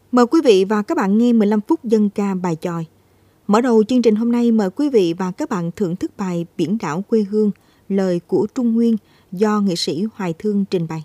Mời quý vị và các bạn nghe 15 phút dân ca bài chòi. Mở đầu chương trình hôm nay mời quý vị và các bạn thưởng thức bài Biển đảo quê hương, lời của Trung Nguyên do nghệ sĩ Hoài Thương trình bày.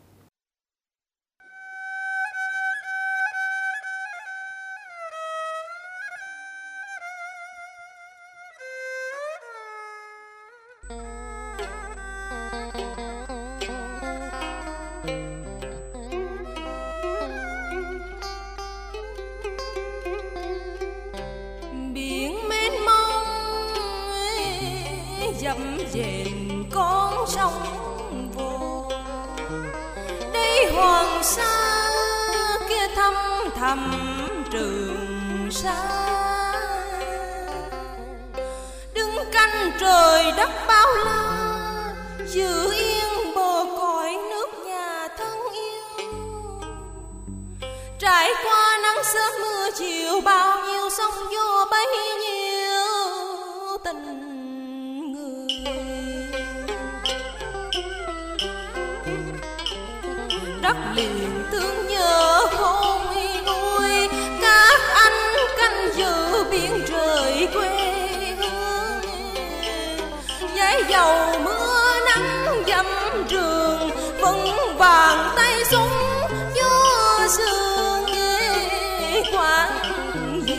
dẫm dềm con sông vô. Đây Hoàng Sa kia thăm thầm Trường Sa, đứng canh trời đất bao la, giữ yên bờ cõi nước nhà thân yêu. Trải qua nắng sớm mưa chiều, bao nhiêu sóng gió bấy nhiêu tình người. Đất liền thương nhớ không nguôi, các anh canh giữ biển trời quê hương. Giấy dầu mưa nắng dầm trường, vững vàng tay súng gió sương quán gì.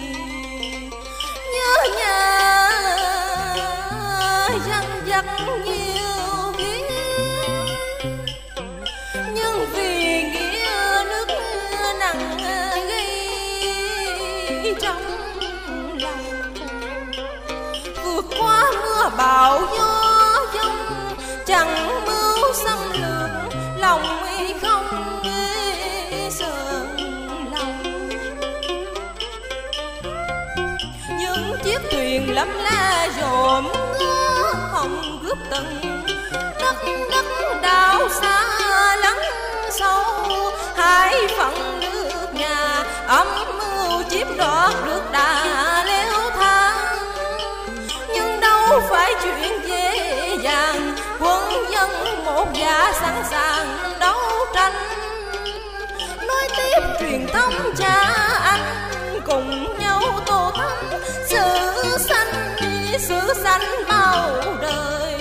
Nhớ nhà dằn vặt nhiều kiếp, nhưng vì nghĩa nước nặng ghi trong lòng. Vượt qua mưa bão gió dông, chẳng mưu xâm lược, lòng không sờn lòng. Những chiếc thuyền lắm la dòm hồng cướp từng đất đảo xa lắng sâu. Hai phận nước nhà âm mưu chiếm đoạt được đà leo thang, nhưng đâu phải chuyện dễ dàng. Quân dân một dạ sẵn sàng đấu tranh, nói tiếp truyền thống cha anh cùng nhau tô thắm xứ xanh bao đời.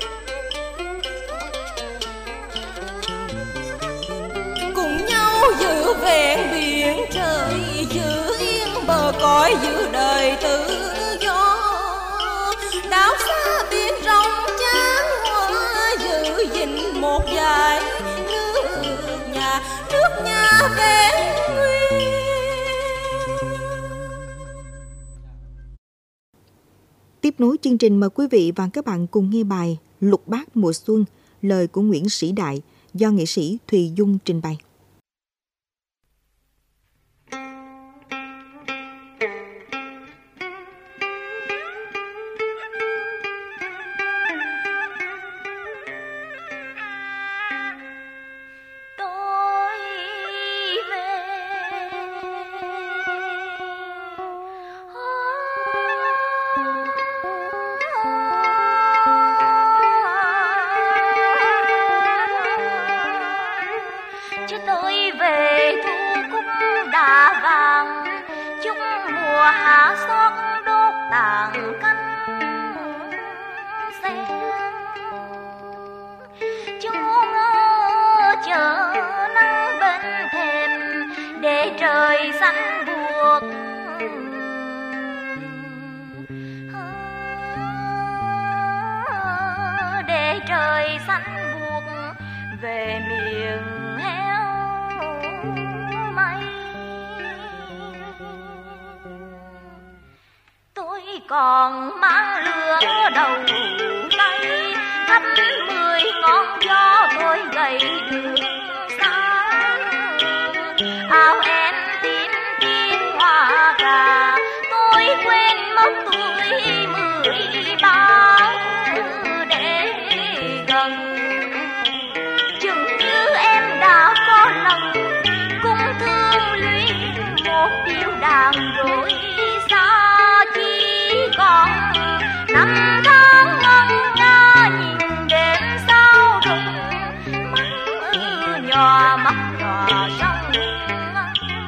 Cùng nhau giữ vẹn biển trời, giữ yên bờ cõi, giữ đời tự do. Đảo xa biển rộng chán hoa, giữ gìn một dải nước nhà vẹn nguyên. Tiếp nối chương trình, mời quý vị và các bạn cùng nghe bài Lục Bát mùa xuân, lời của Nguyễn Sĩ Đại do nghệ sĩ Thùy Dung trình bày. Còn mang lửa đầu tay, khắp 10 ngọn gió tôi gầy đường xa. Áo em tím tím hoa cà, tôi quên mất tuổi 13 để gần. Chừng như em đã có lần cung thương luyến một điệu đàn rồi xa chi. Còn năm tháng ngân nga nhìn đêm sao rụng, mắt nhòa sông.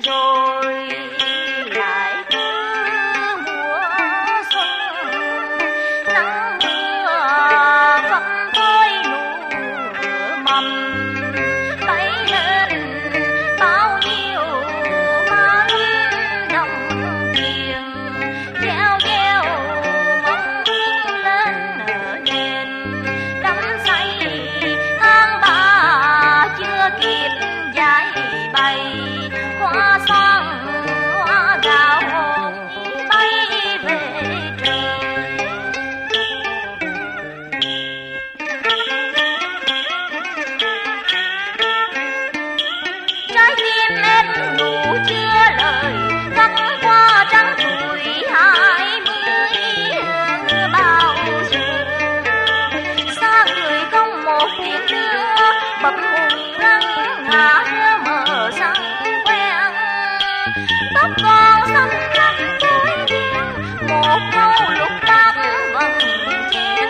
rồi lại cứ mùa xuân, nắng mưa không thôi nụ mầm, thấy lên bao nhiêu má đồng tiền, gieo gieo mong lên nền đắm say tháng ba chưa kịp giải bày, hoa xoan hoa đào hồn bay về trời. Trái tim em đủ chưa lời khắc qua trắng tuổi 20 bao giờ, xa người không một tiếng đưa bập hùng răng ngã mờ sáng quen, tóc con xanh lắm tối đen, một câu lục bát vầng chen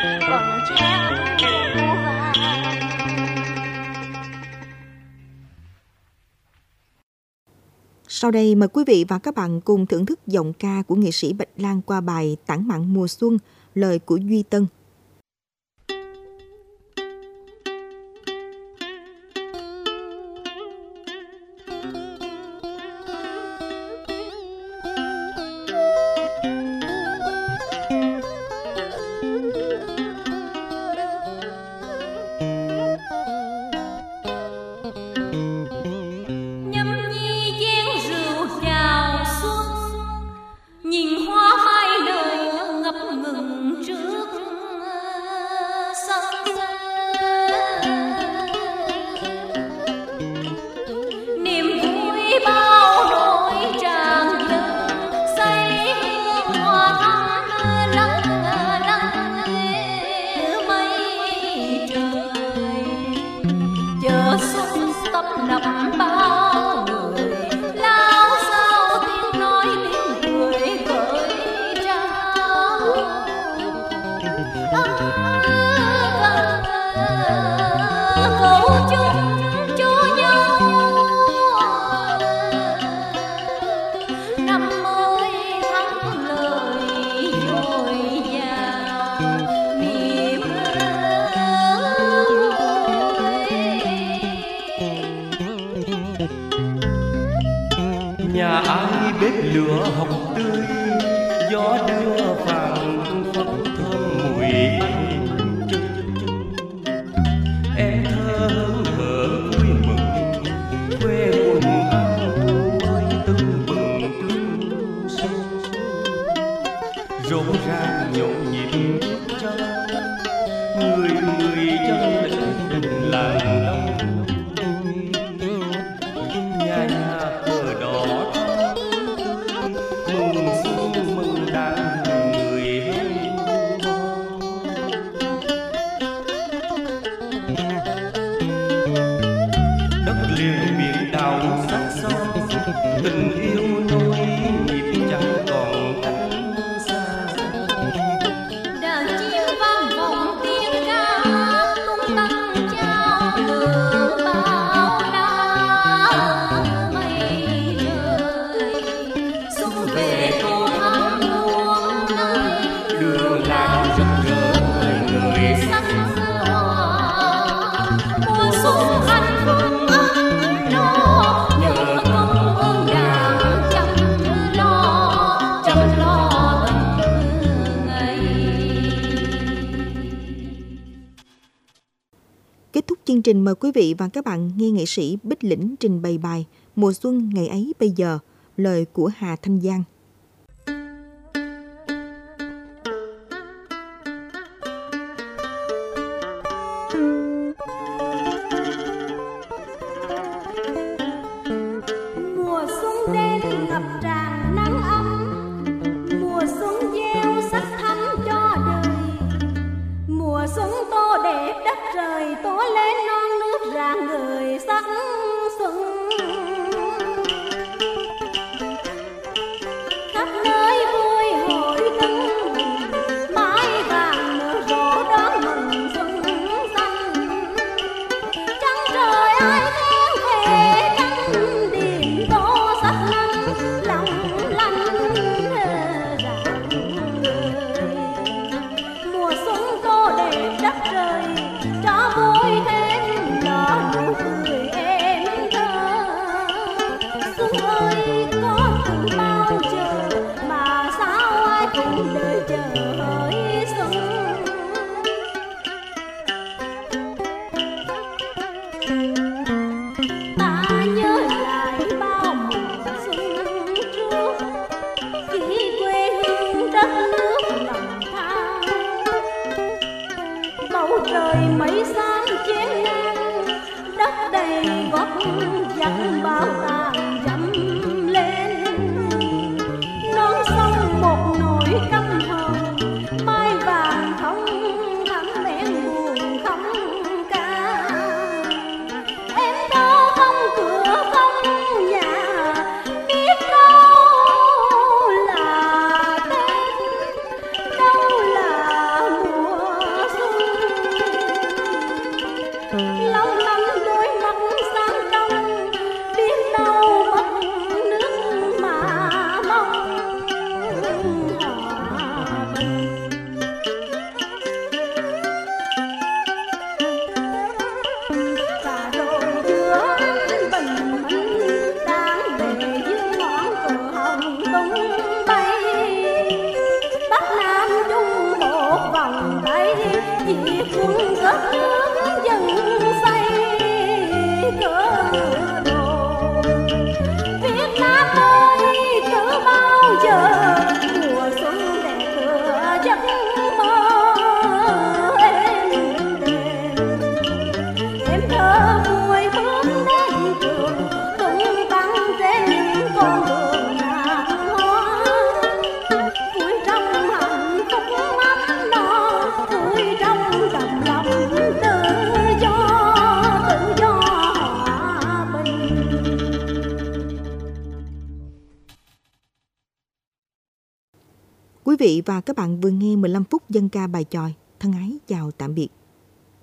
thu vàng. Sau đây mời quý vị và các bạn cùng thưởng thức giọng ca của nghệ sĩ Bạch Lan qua bài Tản mạn mùa xuân, lời của Duy Tân. Nhâm nhi chén rượu chào xuân, nhìn hoa mai nở ngập ngừng trước sân. Niềm vui bao nỗi tràn dâng, say hương hoa thắm lắng lắng mây trời. Chờ xuân tấp nập bao người, lao sao tiếng nói tiếng cười cởi trao. Cầu chúc cho nhau năm mới thắng lợi dồi dào niềm Nhà ai bếp lửa hồng tươi, gió đưa phảng phất thơm mùi bánh trưng. Em thơ hở vui mừng, quê quần ăn ơi tưng bừng tương xuân. Rộn ràng nhộn nhịp chân, người người dân đình làng đông. Nhà nhà cờ đỏ mừng xuân mừng đàn người hân hoan. Đất liền biển đảo sắc son, tình yêu nối nhịp chẳng còn cách xa. đàn chim vang vọng tiếng ca tung tăng chào lửa bao la mây trời. Xuân về tô thắm muôn nơi, Đường làng rực rỡ người sắc hoa mùa xuân hạnh phúc ấm no, nhờ công ơn đảng chăm lo từng ngày. Kết thúc chương trình, mời quý vị và các bạn nghe nghệ sĩ Bích Lĩnh trình bày bài Mùa xuân ngày ấy bây giờ, lời của Hà Thanh Giang. Mùa xuân đến ngập tràn nắng ấm, mùa xuân gieo sắc thắm cho đời, mùa xuân tô đẹp đất trời, tố lên non nước rạng ngời sắc xuân. xuân ơi có từ bao giờ mà sao ai cũng đợi chờ hỡi xuân. Ta nhớ lại bao mùa xuân trước khi quê hương đất nước lòng thang, bầu trời mây xám chén ngang, đất đầy gót giặc bao tàn dẫm lên, non sông một nỗi căm hờn, mai vàng không thắm em buồn không ca. Em thơ không cửa không nhà, biết đâu là Tết, đâu là mùa xuân. Long lanh đôi mắt sáng trong, biết đâu mất nước mà mong hòa bình. Và rồi giữa bình minh đang về dưới ngọn cờ hồng tung bay, Bắc Nam chung một vòng tay, vì quân đất nước dần xây cờ đồ. Việt Nam ơi từ bao giờ mùa xuân đẹp tựa giấc mơ êm đềm. Em thơ vui bước đến trường, tung tăng trên những con đường ngàn hoa, vui trong hạnh phúc ấm no, vui trong đầm lòng tự do hòa bình. Quý vị và các bạn vừa nghe 15 phút dân ca bài chòi. Thân ái chào tạm biệt.